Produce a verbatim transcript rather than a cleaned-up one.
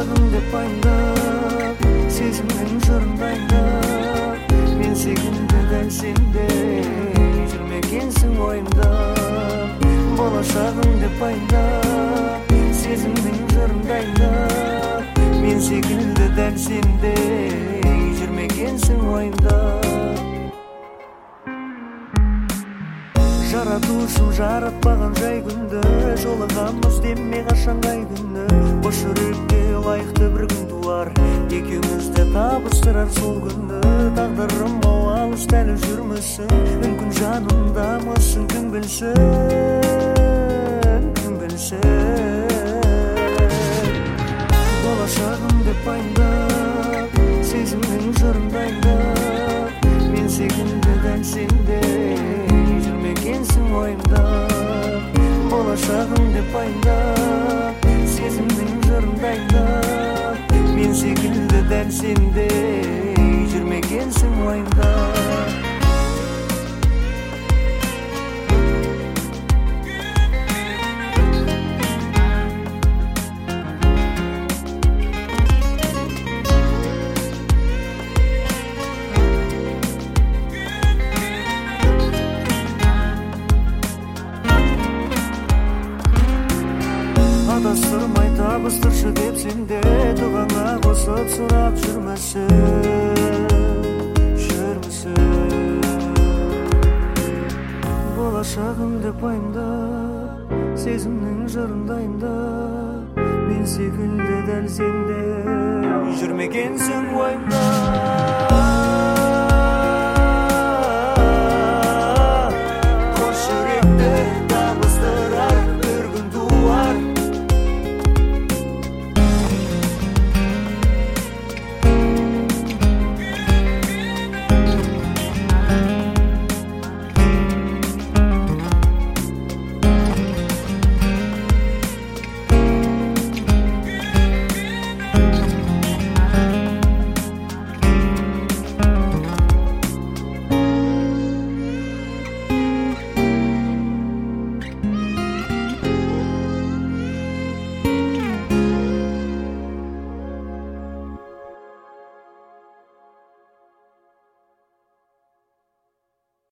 болашағың деп пайымдап, сезімнің жырындайда мен секілді дәл сендей жүрмегенсің ойымда. Болашағың деп пайымдап, сезімнің жырындайда мен секілді дәл сендей жүрмегенсің ойымда. Жаратушым жаратпаған жай күнді, жолығамыз деме қашан қай күні. Бош жүрекке лайықты бір күн туар, екеумізді табыстырар сол күні. Тағдырым ау алыс дәл жүрмісің, мүмкін жанымдамысың, кім білсін, кім білсін. Болашағым деп пайымдап, сезімнің жырындайда мен секілді дәл сендей жүрмегенсің ойымда. Болашағым деп пайымдап, сезімнің жырындайда мен секілді дәл сендей жүрмегенсің ойымда. Адастырмай табыстыршы деп сенде дұғаңа қосып сұрап жүрмісің, жүрмісің. Болашағым деп пайымдап, сезімнің жырындайында мен секілді дәл сенде жүрмегенсің ойымда.